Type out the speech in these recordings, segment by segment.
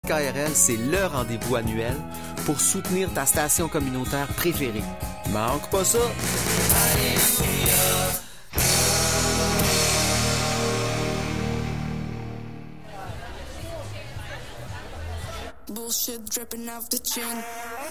CKRL, c'est le rendez-vous annuel pour soutenir ta station communautaire préférée. Manque pas ça! Bullshit dripping off the chin.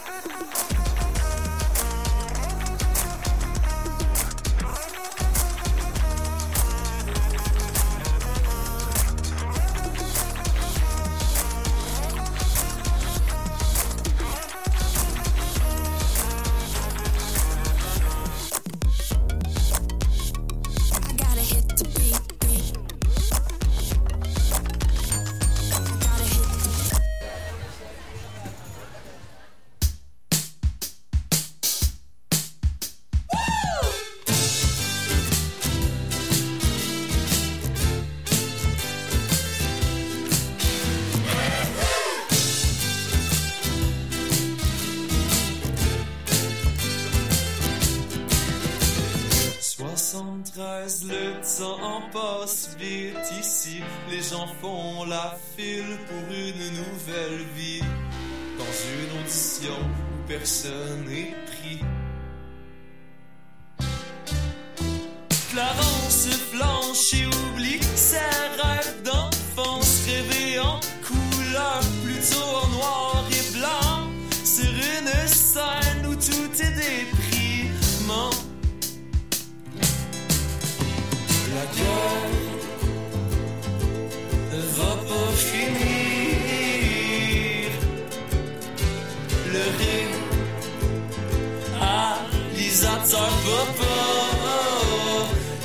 Le temps passe vite ici, les gens font la file pour une nouvelle vie. Dans une audition où personne n'est pris. Clarence flanche et oublie ses rêves d'enfance, rêver en couleur, plutôt en noir et blanc, sur une scène où tout est déprimant. La gueule ne va pas finir. Le réalisateur va pas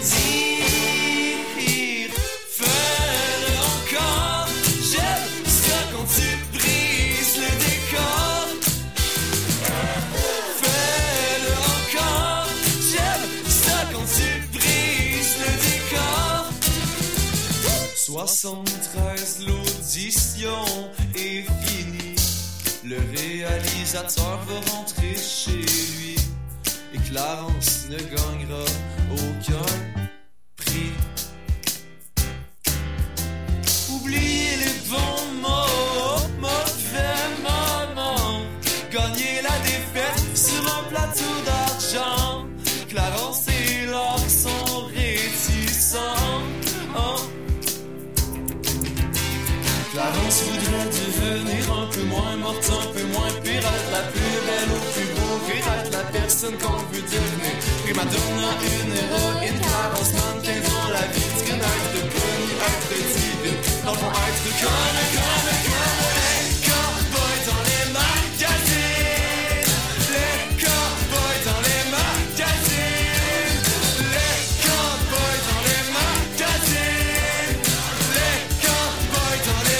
dire. Fais-le encore. J'aime ça quand tu brises le décor. Fais-le encore. J'aime ça quand tu brises le décor. 73, l'audition est finie. Le réalisateur va rentrer chez lui. Et Clarence ne gagnera aucun prix. Oubliez les bons mots, mauvais moments. Gagner la défaite sur un plateau d'argent. Clarence et Laure sont réticents. Clarence voudrait devenir un peu moins morte, un peu moins pire, être la plus belle ou plus beau, rire, être la personne qu'on veut devenir. Prima donna, une héroïne, Clarence mannequin dans la vitrine, être connu, être divine, dans le fond être comme les cowboys dans les magazines, les cowboys dans les magazines, les cowboys dans les magazines, les cowboys dans les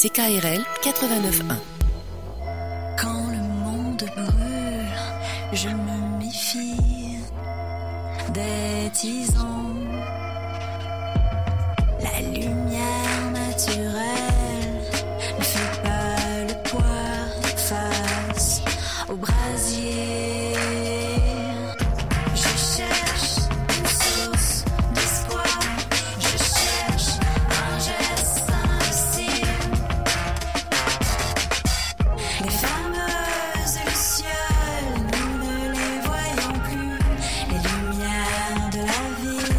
CKRL 89.1. Quand le monde brûle, je me méfie des tisans. La lumière naturelle ne fait pas le poids face au brasier. Je cherche une source d'espoir, je cherche un geste indicible. Les fameuses lucioles, nous ne les voyons plus, les lumières de la ville.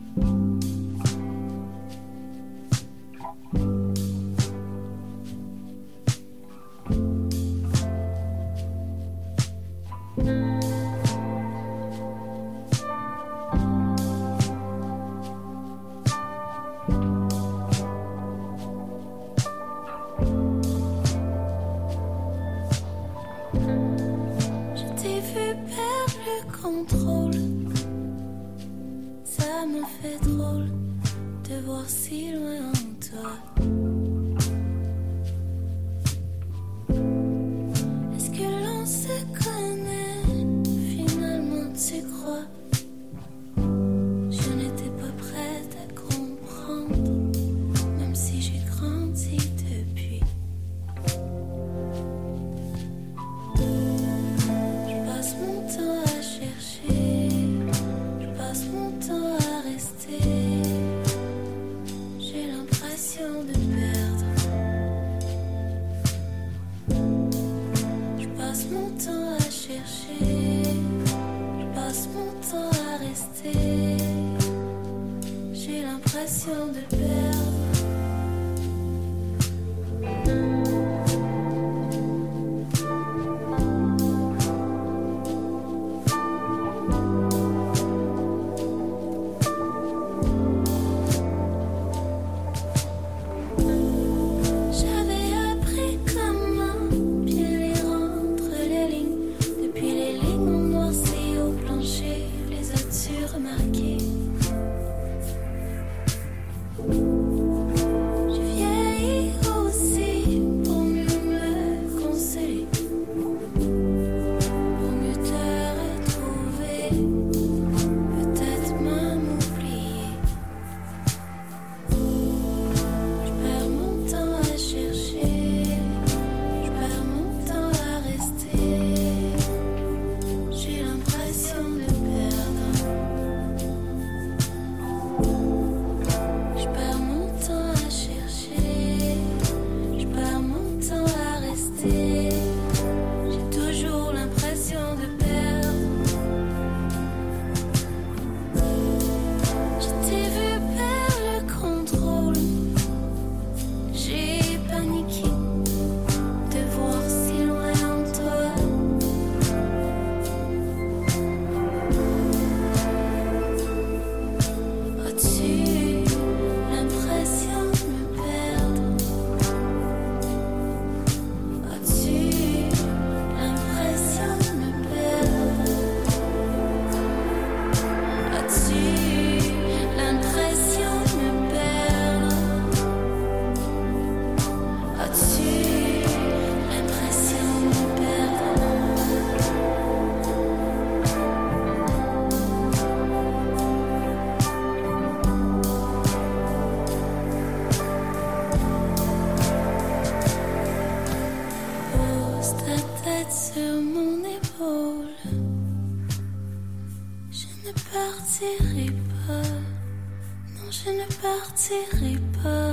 partirai pas.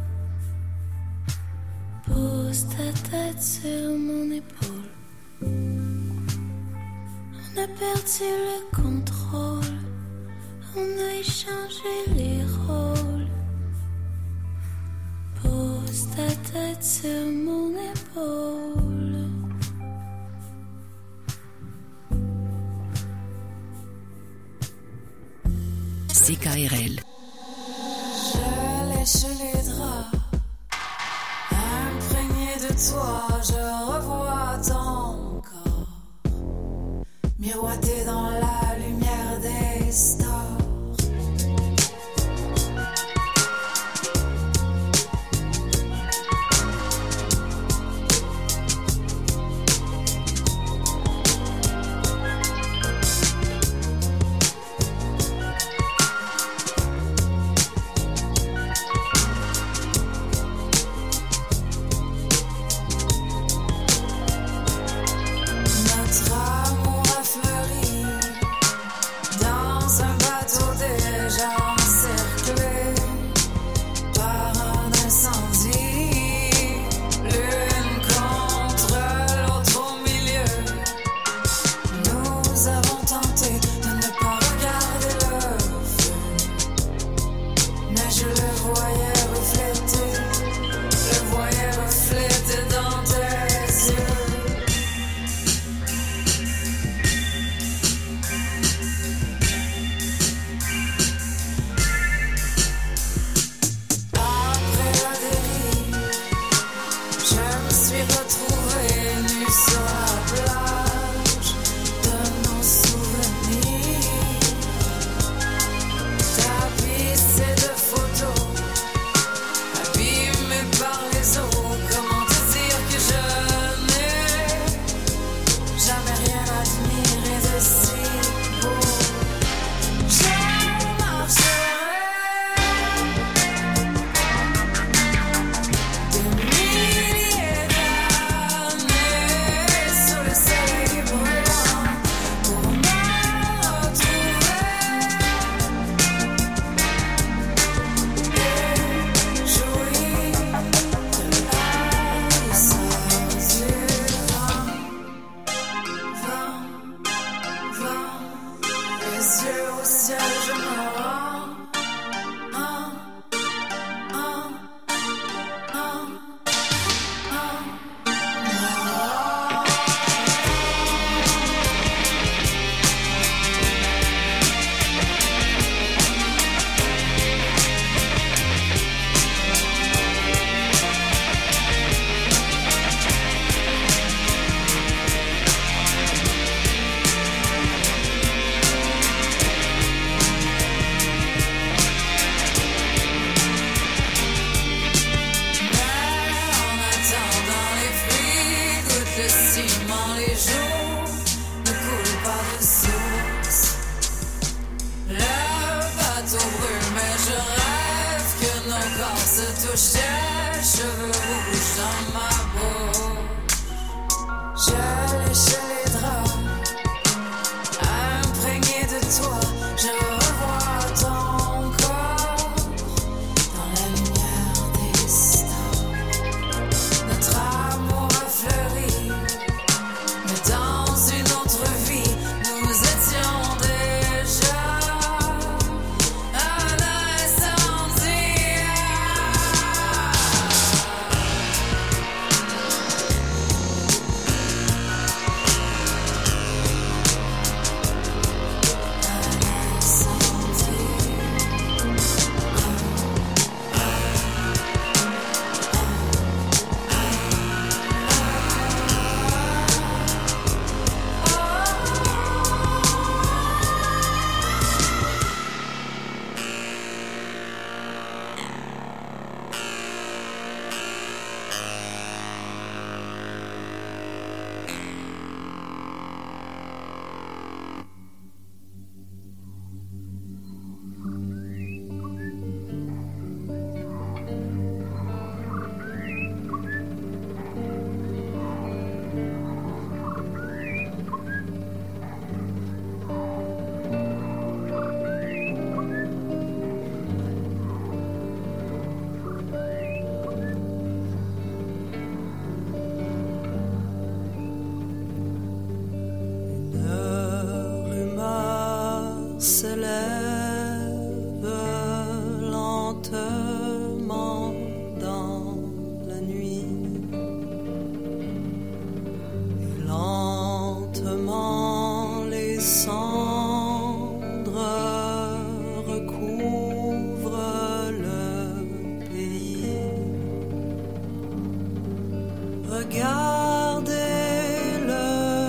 Pose ta tête sur mon épaule. On a perdu le contrôle. On a échangé les rôles. Pose ta tête sur mon épaule. CKRL. Je lèche les draps, imprégné de toi, je revois ton corps, miroité dans la lumière des stars. Notre amour a fleuri bouche, tes cheveux rouges dans ma bouche. Je lèche les draps, imprégné de toi, je revois ton corps dans la lumière des stars. Notre amour a fleuri, mais dans une autre vie, nous étions déjà à l'incendie. Regardez le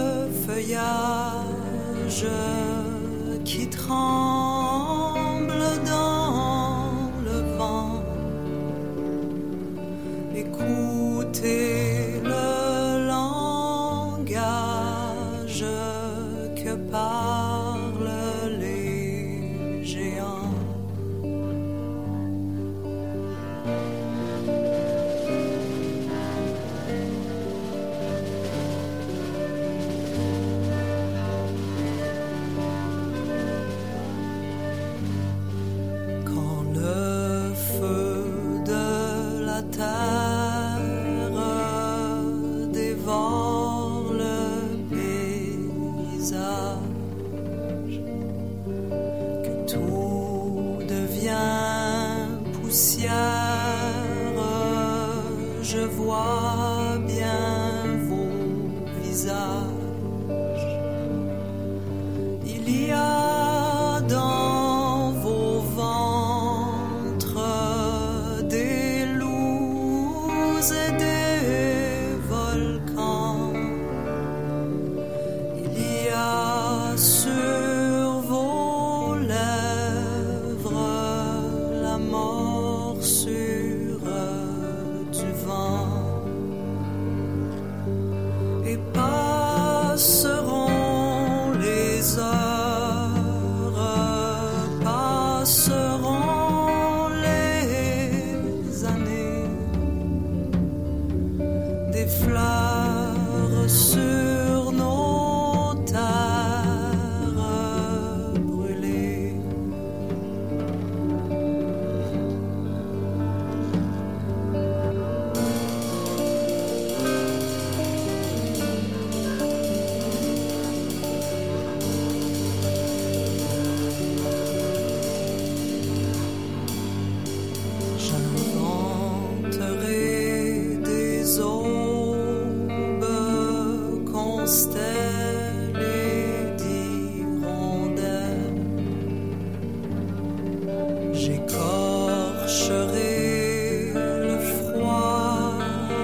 feuillage qui tremble dans le vent. Écoutez le langage que parlent les géants. Quand le feu de la terre dévore le paysage, que tout devient poussière, je vois bien vos visages. Il y a dans vos ventres des loups et des volcans. Il y a sur vos lèvres la morsure du vent. Et passeront les heures, passeront les années, des fleurs sur nos terres brûlées. J'inventerai des aubes constellées d'hirondelles. J'écorcherai le froid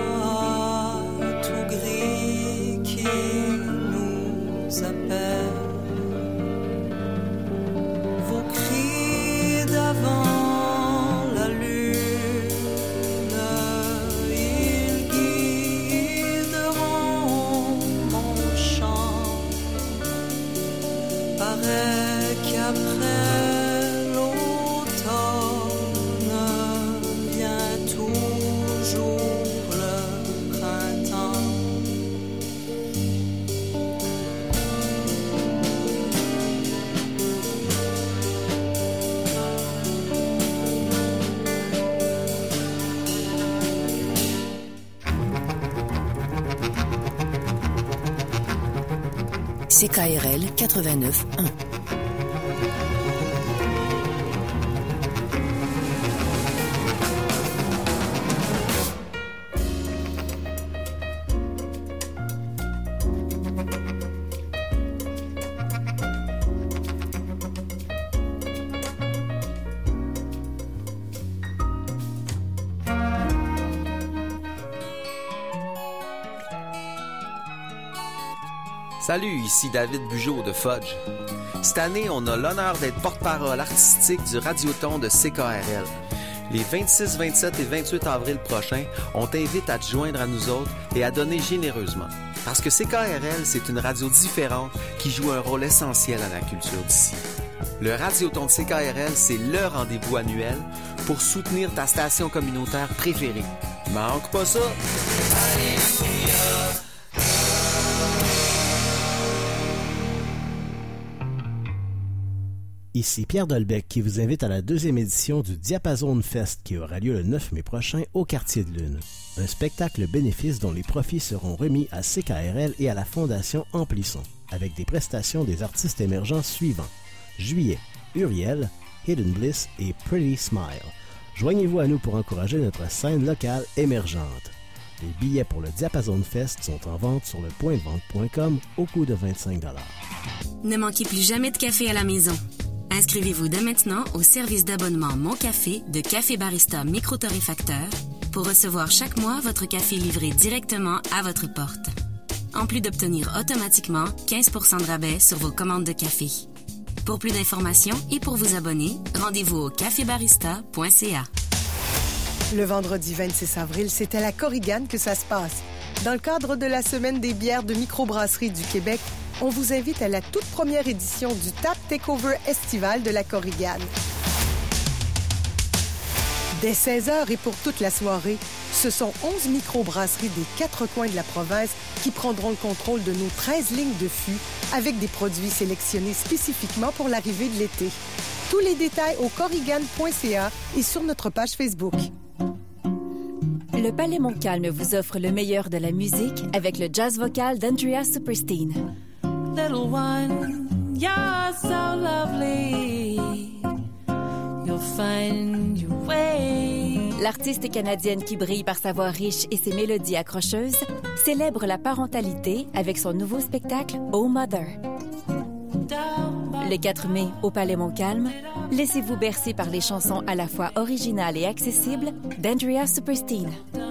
tout gris qui nous appelle. Vos cris d'avant la lune, ils guideront mon chant. Paraît qu'après l'automne CKRL 89.1. Salut, ici David Bugeaud de Fudge. Cette année, on a l'honneur d'être porte-parole artistique du Radioton de CKRL. Les 26, 27 et 28 avril prochains, on t'invite à te joindre à nous autres et à donner généreusement. Parce que CKRL, c'est une radio différente qui joue un rôle essentiel à la culture d'ici. Le Radioton de CKRL, c'est le rendez-vous annuel pour soutenir ta station communautaire préférée. Manque pas ça! Alléluia! Ici Pierre Dolbec qui vous invite à la 2e édition du Diapason Fest qui aura lieu le 9 mai prochain au Quartier de Lune. Un spectacle bénéfice dont les profits seront remis à CKRL et à la Fondation Amplisson, avec des prestations des artistes émergents suivants. Juillet, Uriel, Hidden Bliss et Pretty Smile. Joignez-vous à nous pour encourager notre scène locale émergente. Les billets pour le Diapason Fest sont en vente sur lepointdevente.com au coût de 25 $. Ne manquez plus jamais de café à la maison. Inscrivez-vous dès maintenant au service d'abonnement Mon Café de Café Barista Micro-Torréfacteur pour recevoir chaque mois votre café livré directement à votre porte. En plus d'obtenir automatiquement 15% de rabais sur vos commandes de café. Pour plus d'informations et pour vous abonner, rendez-vous au cafébarista.ca. Le vendredi 26 avril, c'est à la Korigane que ça se passe. Dans le cadre de la Semaine des bières de microbrasserie du Québec, on vous invite à la toute première édition du Tap Takeover estival de la Korigane. Dès 16h et pour toute la soirée, ce sont 11 microbrasseries des 4 coins de la province qui prendront le contrôle de nos 13 lignes de fûts avec des produits sélectionnés spécifiquement pour l'arrivée de l'été. Tous les détails au korigane.ca et sur notre page Facebook. Le Palais Montcalm vous offre le meilleur de la musique avec le jazz vocal d'Andrea Supersteen. Little one, you're so lovely. You'll find your way. L'artiste canadienne qui brille par sa voix riche et ses mélodies accrocheuses célèbre la parentalité avec son nouveau spectacle Oh Mother. Le 4 mai, au Palais Montcalm, laissez-vous bercer par les chansons à la fois originales et accessibles d'Andrea Supersteen.